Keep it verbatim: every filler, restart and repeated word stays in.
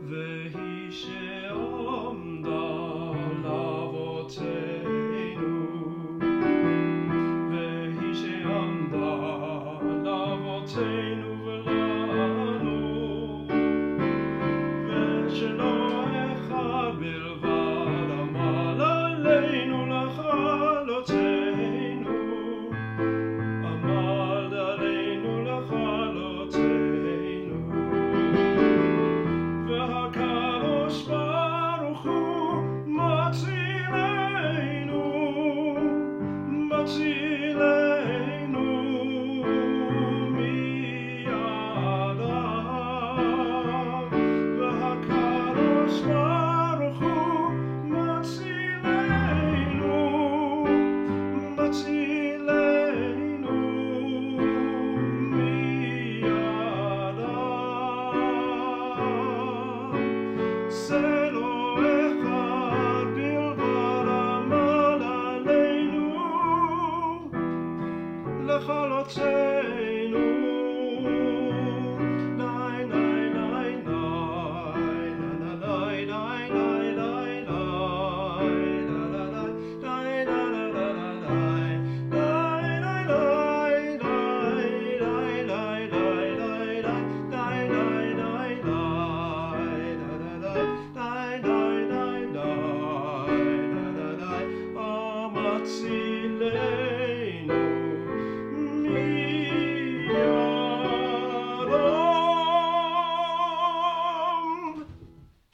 והיא שעמדה לאבותינו, והיא שעמדה לאבותינו ולנו, ושלא אחד בלבד עמל עלינו לכלותנו, עמד עלינו לכלותנו. והקדוש ברוך הוא מצילנו, מצילנו מידיו. והקדוש ברוך הוא מצילנו, מצילנו מידיו. זה לא אחד בלבד עמל עלינו לכלותנו. ניי ניי ניי ניי ניי ניי ניי See